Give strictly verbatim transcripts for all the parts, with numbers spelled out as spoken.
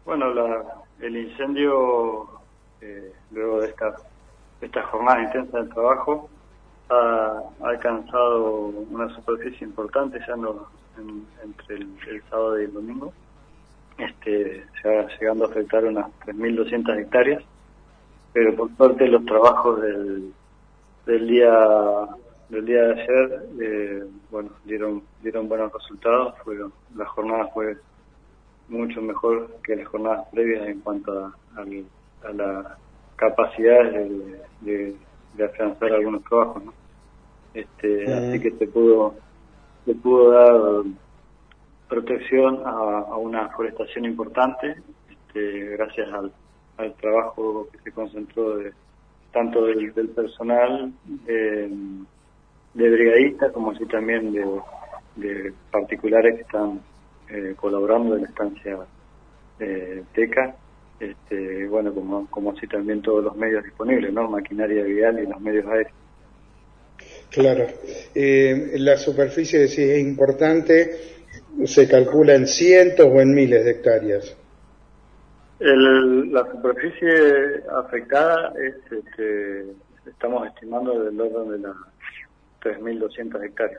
Bueno, la, el incendio, eh, luego de esta, de esta jornada intensa de trabajo, ha, ha alcanzado una superficie importante ya no, en, entre el, el sábado y el domingo, este, ya llegando a afectar unas tres mil doscientas hectáreas, pero por suerte los trabajos del, del día del día de ayer, eh, bueno, dieron dieron buenos resultados. Fueron, la jornada fue mucho mejor que las jornadas previas en cuanto a, a, a la capacidad de, de, de afianzar algunos trabajos, ¿no? Este, mm. Así que se pudo se pudo dar protección a, a una forestación importante, este, gracias al, al trabajo que se concentró de, tanto del, del personal de, de brigadistas como así también de, de particulares que están eh, colaborando en la estancia eh, Teca, este, bueno, como, como así también todos los medios disponibles, ¿no? Maquinaria vial y los medios aéreos. Claro. Eh, la superficie sí es importante, se calcula en cientos o en miles de hectáreas. El, la superficie afectada es, este, estamos estimando del orden de las tres mil doscientas hectáreas.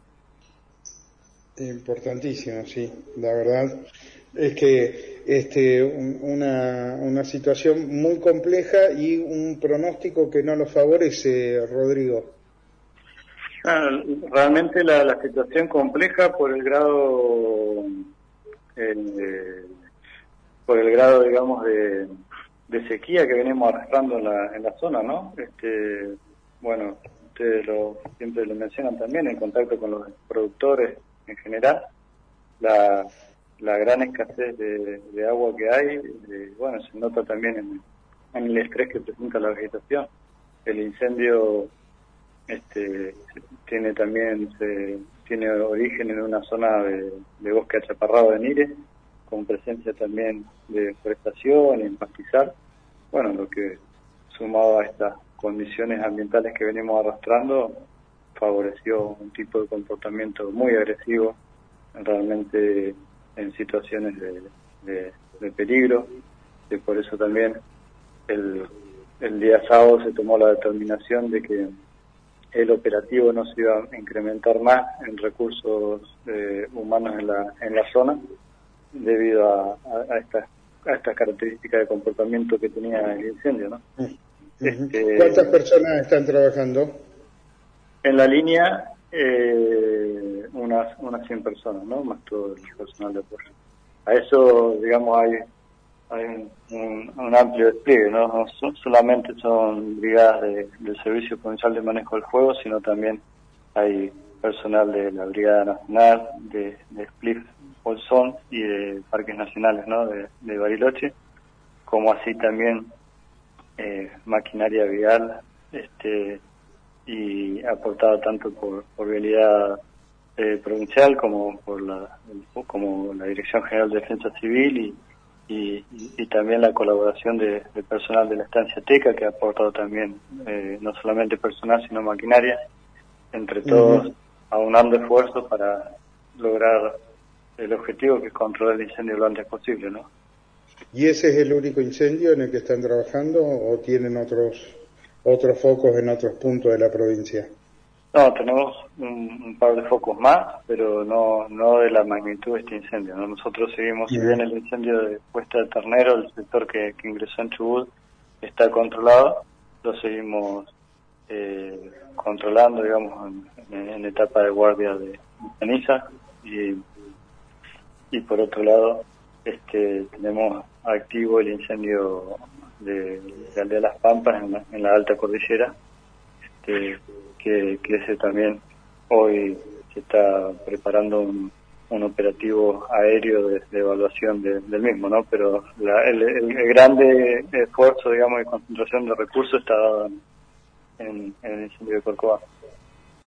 Importantísimo, sí, la verdad es que este una, una situación muy compleja y un pronóstico que no lo favorece, Rodrigo. Ah, realmente la, la situación compleja por el grado eh, por el grado, digamos, de, de sequía que venimos arrastrando en la, en la zona, ¿no? Este, bueno, ustedes lo, siempre lo mencionan también en contacto con los productores en general, la, la gran escasez de, de agua que hay, de, bueno, se nota también en, en el estrés que presenta la vegetación. El incendio este, tiene también se, tiene origen en una zona de, de bosque achaparrado de Nire, con presencia también de forestación y en pastizal. Bueno, lo que sumado a estas condiciones ambientales que venimos arrastrando, favoreció un tipo de comportamiento muy agresivo, realmente en situaciones de, de, de peligro, y por eso también el, el día sábado se tomó la determinación de que el operativo no se iba a incrementar más en recursos eh, humanos en la, en la zona, debido a, a, a estas a estas características de comportamiento que tenía el incendio, ¿no? Uh-huh. Este, ¿Cuántas personas están trabajando? En la línea, eh, unas unas cien personas, ¿no? Más todo el personal de apoyo. A eso, digamos, hay hay un, un, un amplio despliegue, ¿no? No son, solamente son brigadas de, del Servicio Provincial de Manejo del Fuego, sino también hay personal de la Brigada Nacional, de, de Spliff Bolsón y de Parques Nacionales, ¿no? De, de Bariloche, como así también eh, maquinaria vial, este y aportada tanto por, por vialidad eh, provincial como por la como la Dirección General de Defensa Civil y y, y también la colaboración de, de personal de la estancia Teca, que ha aportado también eh, no solamente personal sino maquinaria, entre todos uh-huh. aunando esfuerzos para lograr el objetivo, que es controlar el incendio lo antes posible, ¿no? ¿Y ese es el único incendio en el que están trabajando o tienen otros otros focos en otros puntos de la provincia? No, tenemos un, un par de focos más, pero no no de la magnitud de este incendio, ¿no? Nosotros seguimos, uh-huh. si bien el incendio de Puesta de Ternero, el sector que, que ingresó en Chubut, está controlado, lo seguimos eh, controlando, digamos, en, en etapa de guardia de ceniza, y y por otro lado este tenemos activo el incendio de, de Aldea Las Pampas en la, en la alta cordillera, este que, que ese también hoy se está preparando un, un operativo aéreo de, de evaluación de, del mismo, ¿no? Pero la, el, el, el grande esfuerzo, digamos, de concentración de recursos está dado en, en, en el incendio de Corcovado.